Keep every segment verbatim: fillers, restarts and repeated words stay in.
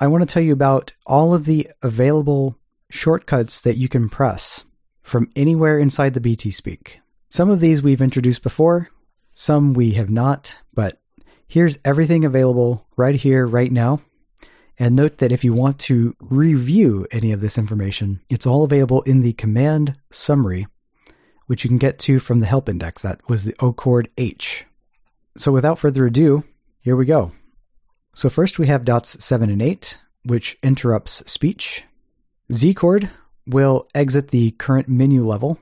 I want to tell you about all of the available shortcuts that you can press from anywhere inside the BTSpeak. Some of these we've introduced before, some we have not, but here's everything available right here, right now. And note that if you want to review any of this information, it's all available in the command summary, which you can get to from the help index. That was the O chord H. So without further ado, here we go. So first we have dots seven and eight, which interrupts speech. Z chord will exit the current menu level.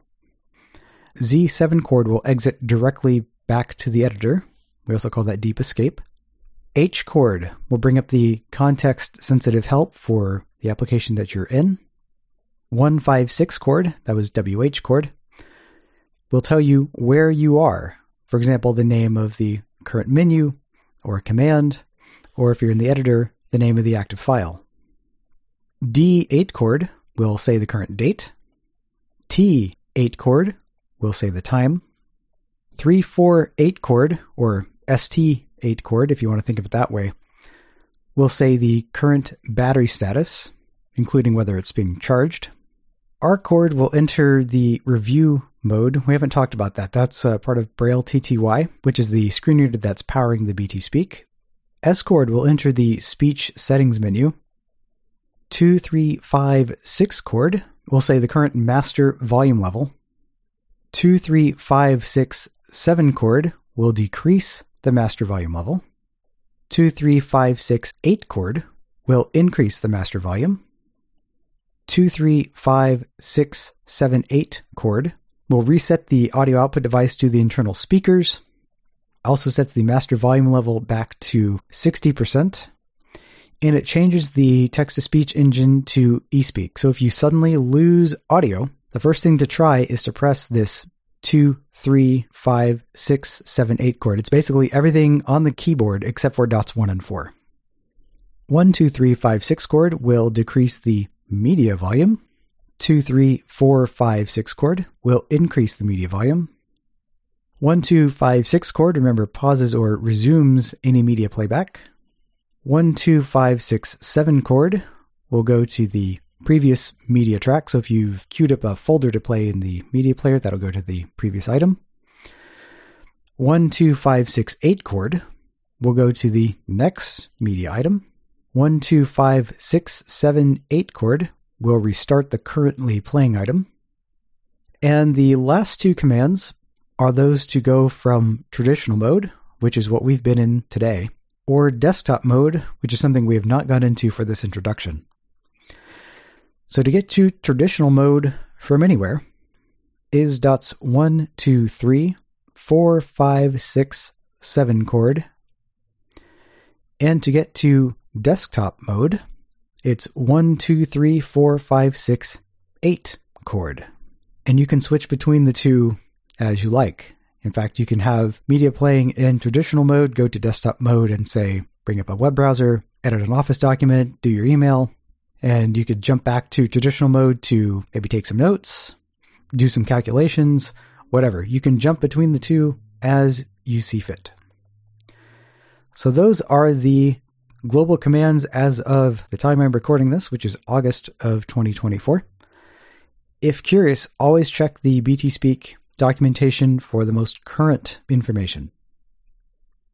Z seven chord will exit directly back to the editor. We also call that deep escape. H chord will bring up the context-sensitive help for the application that you're in. one five six chord, that was W H chord, will tell you where you are. For example, the name of the current menu or command, or if you're in the editor, the name of the active file. D eight chord will say the current date. T eight chord will say the time. three four eight chord, or S T eight chord, if you want to think of it that way, will say the current battery status, including whether it's being charged. R chord will enter the review mode. We haven't talked about that. That's uh, part of Braille T T Y, which is the screen reader that's powering the BTSpeak. S chord will enter the speech settings menu. two three five six chord will say the current master volume level. two three five six seven chord will decrease the master volume level. two three five six eight chord will increase the master volume. two three five six seven eight chord will reset the audio output device to the internal speakers. Also sets the master volume level back to sixty percent. And it changes the text-to-speech engine to eSpeak. So if you suddenly lose audio, the first thing to try is to press this two, three, five, six, seven, eight chord. It's basically everything on the keyboard except for dots one and four. one, two, three, five, six chord will decrease the media volume. two, three, four, five, six chord will increase the media volume. one, two, five, six chord, remember, pauses or resumes any media playback. one, two, five, six, seven chord will go to the previous media track. So if you've queued up a folder to play in the media player, that'll go to the previous item. one, two, five, six, eight chord will go to the next media item. one, two, five, six, seven, eight chord will restart the currently playing item. And the last two commands are those to go from traditional mode, which is what we've been in today, or desktop mode, which is something we have not gone into for this introduction. So to get to traditional mode from anywhere is dots one, two, three, four, five, six, seven chord. And to get to desktop mode, it's one, two, three, four, five, six, eight chord. And you can switch between the two as you like. In fact, you can have media playing in traditional mode, go to desktop mode and say, bring up a web browser, edit an Office document, do your email, and you could jump back to traditional mode to maybe take some notes, do some calculations, whatever. You can jump between the two as you see fit. So those are the global commands as of the time I'm recording this, which is August of twenty twenty-four. If curious, always check the BTSpeak documentation for the most current information.